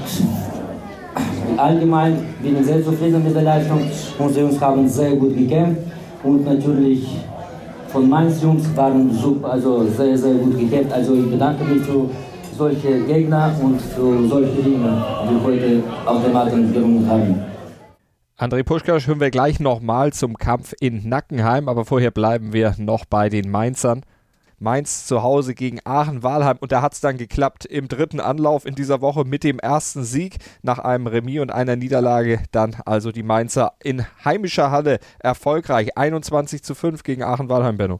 allgemein bin ich sehr zufrieden mit der Leistung. Unsere Jungs haben sehr gut gekämpft. Und natürlich von Mainz Jungs waren super, also sehr, sehr gut gekämpft. Also ich bedanke mich für solche Gegner und für solche Ringe, die heute auf der Matte gerungen haben. André Puschkasch hören wir gleich nochmal zum Kampf in Nackenheim, aber vorher bleiben wir noch bei den Mainzern. Mainz zu Hause gegen Aachen-Walheim und da hat es dann geklappt im 3. Anlauf in dieser Woche mit dem ersten Sieg nach einem Remis und einer Niederlage. Dann also die Mainzer in heimischer Halle erfolgreich 21:5 gegen Aachen-Walheim, Benno.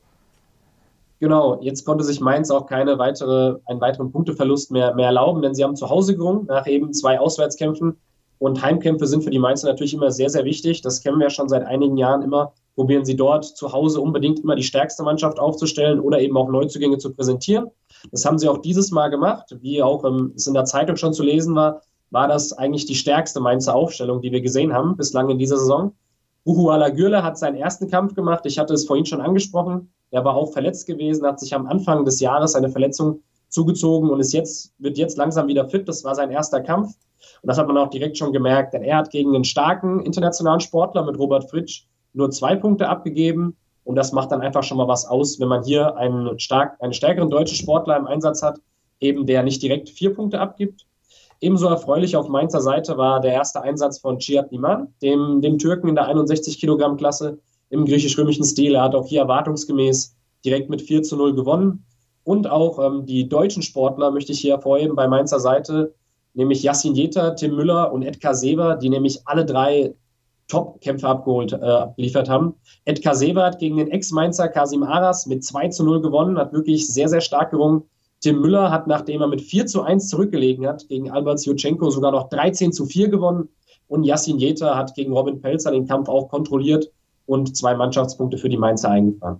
Genau, jetzt konnte sich Mainz auch einen weiteren Punkteverlust mehr erlauben, denn sie haben zu Hause gerungen nach eben 2 Auswärtskämpfen und Heimkämpfe sind für die Mainzer natürlich immer sehr, sehr wichtig. Das kennen wir ja schon seit einigen Jahren immer. Probieren sie dort zu Hause unbedingt immer die stärkste Mannschaft aufzustellen oder eben auch Neuzugänge zu präsentieren. Das haben sie auch dieses Mal gemacht. Wie auch es in der Zeitung schon zu lesen war das eigentlich die stärkste Mainzer Aufstellung, die wir gesehen haben bislang in dieser Saison. Uhu Alagürle hat seinen ersten Kampf gemacht. Ich hatte es vorhin schon angesprochen. Er war auch verletzt gewesen, hat sich am Anfang des Jahres eine Verletzung zugezogen und wird jetzt langsam wieder fit. Das war sein erster Kampf. Und das hat man auch direkt schon gemerkt, denn er hat gegen einen starken internationalen Sportler mit Robert Fritsch nur 2 Punkte abgegeben und das macht dann einfach schon mal was aus, wenn man hier einen stärkeren deutschen Sportler im Einsatz hat, eben der nicht direkt 4 Punkte abgibt. Ebenso erfreulich auf Mainzer Seite war der erste Einsatz von Cihat Liman, dem Türken in der 61 Kilogramm Klasse im griechisch-römischen Stil. Er hat auch hier erwartungsgemäß direkt mit 4:0 gewonnen. Und auch die deutschen Sportler möchte ich hier hervorheben bei Mainzer Seite, nämlich Yassin Jeter, Tim Müller und Edgar Sever, die nämlich alle 3 Top-Kämpfe abgeliefert haben. Edgar Sever hat gegen den Ex-Mainzer Kasim Aras mit 2:0 gewonnen, hat wirklich sehr, sehr stark gerungen. Tim Müller hat, nachdem er mit 4:1 zurückgelegen hat, gegen Albert Sjotschenko sogar noch 13:4 gewonnen. Und Yassin Jeter hat gegen Robin Pelzer den Kampf auch kontrolliert und 2 Mannschaftspunkte für die Mainzer eingefahren.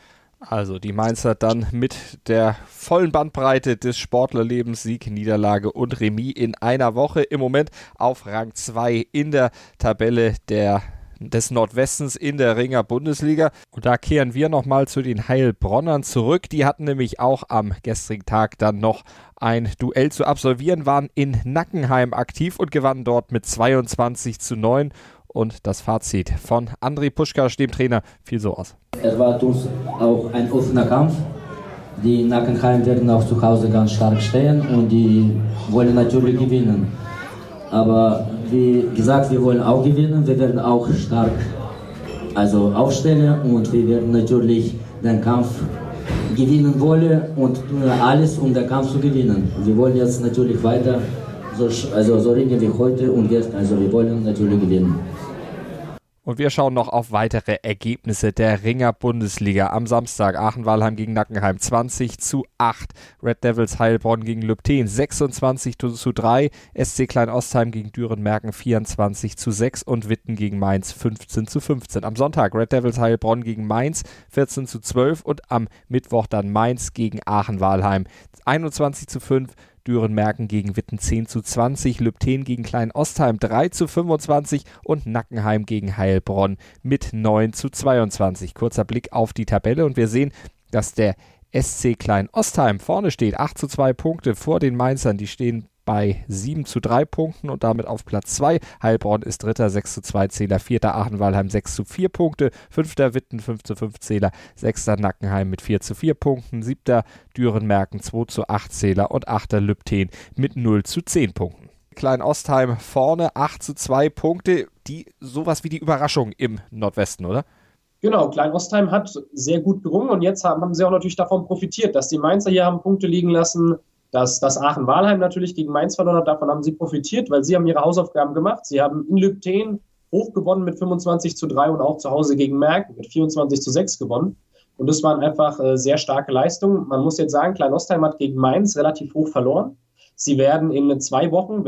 Also die Mainzer dann mit der vollen Bandbreite des Sportlerlebens, Sieg, Niederlage und Remis in einer Woche. Im Moment auf Rang 2 in der Tabelle des Nordwestens in der Ringer Bundesliga. Und da kehren wir nochmal zu den Heilbronnern zurück. Die hatten nämlich auch am gestrigen Tag dann noch ein Duell zu absolvieren, waren in Nackenheim aktiv und gewannen dort mit 22:9. Und das Fazit von André Puschkasch, dem Trainer, fiel so aus. Erwartet uns auch ein offener Kampf. Die Nackenheim werden auch zu Hause ganz stark stehen und die wollen natürlich gewinnen. Aber wie gesagt, wir wollen auch gewinnen. Wir werden auch stark aufstellen und wir werden natürlich den Kampf gewinnen wollen und tun alles, um den Kampf zu gewinnen. Wir wollen jetzt natürlich weiter so ringen wie heute und gestern. Also wir wollen natürlich gewinnen. Und wir schauen noch auf weitere Ergebnisse der Ringer-Bundesliga. Am Samstag Aachen-Walheim gegen Nackenheim 20:8. Red Devils Heilbronn gegen Lübten 26:3. SC Klein-Ostheim gegen Düren-Merken 24:6 und Witten gegen Mainz 15:15. Am Sonntag Red Devils Heilbronn gegen Mainz 14:12 und am Mittwoch dann Mainz gegen Aachen-Walheim 21:5. Düren-Merken gegen Witten 10:20, Lübten gegen Klein-Ostheim 3:25 und Nackenheim gegen Heilbronn mit 9:22. Kurzer Blick auf die Tabelle und wir sehen, dass der SC Klein-Ostheim vorne steht, 8:2 Punkte vor den Mainzern, die stehen bei 7:3 Punkten und damit auf Platz 2. Heilbronn ist Dritter, 6:2 Zähler, 4. Aachen-Walheim 6:4 Punkte, 5. Witten 5:5 Zähler, 6. Nackenheim mit 4:4 Punkten, 7. Düren-Merken 2:8 Zähler und 8. Lübten mit 0:10 Punkten. Klein-Ostheim vorne, 8:2 Punkte, sowas wie die Überraschung im Nordwesten, oder? Genau, Klein-Ostheim hat sehr gut gerungen und jetzt haben sie auch natürlich davon profitiert, dass die Mainzer hier haben Punkte liegen lassen, dass Aachen-Walheim natürlich gegen Mainz verloren hat, davon haben sie profitiert, weil sie haben ihre Hausaufgaben gemacht. Sie haben in Lübten hoch gewonnen mit 25:3 und auch zu Hause gegen Merken mit 24:6 gewonnen. Und das waren einfach sehr starke Leistungen. Man muss jetzt sagen, Klein-Ostheim hat gegen Mainz relativ hoch verloren. Sie werden in 2 Wochen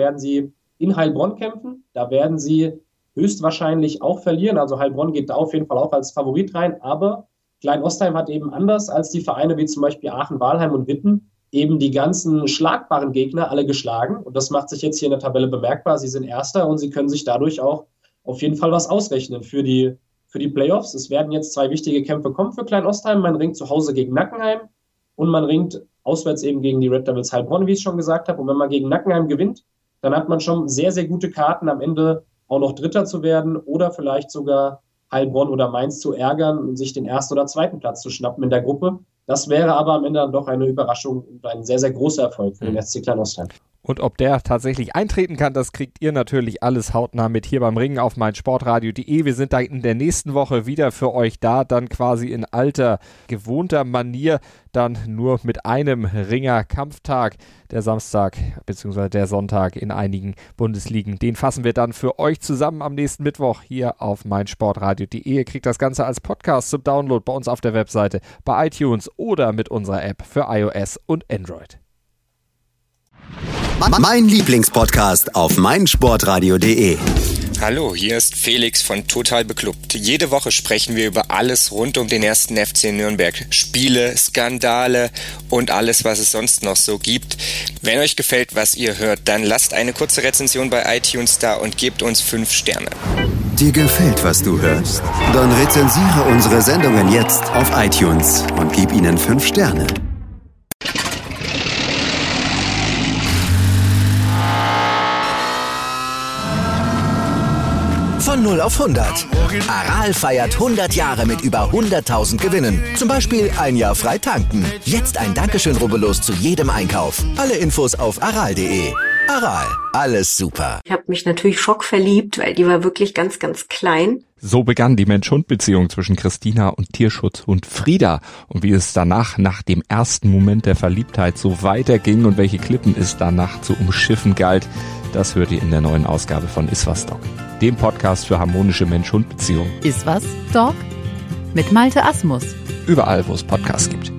in Heilbronn kämpfen. Da werden sie höchstwahrscheinlich auch verlieren. Also Heilbronn geht da auf jeden Fall auch als Favorit rein. Aber Klein-Ostheim hat eben anders als die Vereine wie zum Beispiel Aachen, Walheim und Witten eben die ganzen schlagbaren Gegner alle geschlagen. Und das macht sich jetzt hier in der Tabelle bemerkbar. Sie sind Erster und sie können sich dadurch auch auf jeden Fall was ausrechnen für die Playoffs. Es werden jetzt 2 wichtige Kämpfe kommen für Klein-Ostheim. Man ringt zu Hause gegen Nackenheim und man ringt auswärts eben gegen die Red Devils Heilbronn, wie ich schon gesagt habe. Und wenn man gegen Nackenheim gewinnt, dann hat man schon sehr, sehr gute Karten, am Ende auch noch Dritter zu werden oder vielleicht sogar Heilbronn oder Mainz zu ärgern und sich den 1. oder 2. Platz zu schnappen in der Gruppe. Das wäre aber am Ende dann doch eine Überraschung und ein sehr, sehr großer Erfolg für den SC Klein-Ostheim. Und ob der tatsächlich eintreten kann, das kriegt ihr natürlich alles hautnah mit hier beim Ringen auf meinsportradio.de. Wir sind da in der nächsten Woche wieder für euch da, dann quasi in alter, gewohnter Manier, dann nur mit einem Ringer-Kampftag, der Samstag bzw. der Sonntag in einigen Bundesligen. Den fassen wir dann für euch zusammen am nächsten Mittwoch hier auf meinsportradio.de. Ihr kriegt das Ganze als Podcast zum Download bei uns auf der Webseite, bei iTunes oder mit unserer App für iOS und Android. Mein Lieblingspodcast auf meinsportradio.de. Hallo, hier ist Felix von Total Beklubbt. Jede Woche sprechen wir über alles rund um den 1. FC Nürnberg. Spiele, Skandale und alles, was es sonst noch so gibt. Wenn euch gefällt, was ihr hört, dann lasst eine kurze Rezension bei iTunes da und gebt uns 5 Sterne. Dir gefällt, was du hörst? Dann rezensiere unsere Sendungen jetzt auf iTunes und gib ihnen 5 Sterne. Von 0 auf 100. Aral feiert 100 Jahre mit über 100.000 Gewinnen. Zum Beispiel ein Jahr frei tanken. Jetzt ein Dankeschön, rubbellos zu jedem Einkauf. Alle Infos auf aral.de. Aral, alles super. Ich habe mich natürlich schockverliebt, weil die war wirklich ganz, ganz klein. So begann die Mensch-Hund-Beziehung zwischen Christina und Tierschutzhund Frieda. Und wie es danach, nach dem ersten Moment der Verliebtheit, so weiterging und welche Klippen es danach zu umschiffen galt, das hört ihr in der neuen Ausgabe von Iswas Dog, dem Podcast für harmonische Mensch-Hund-Beziehungen. Iswas Dog mit Malte Asmus. Überall, wo es Podcasts gibt.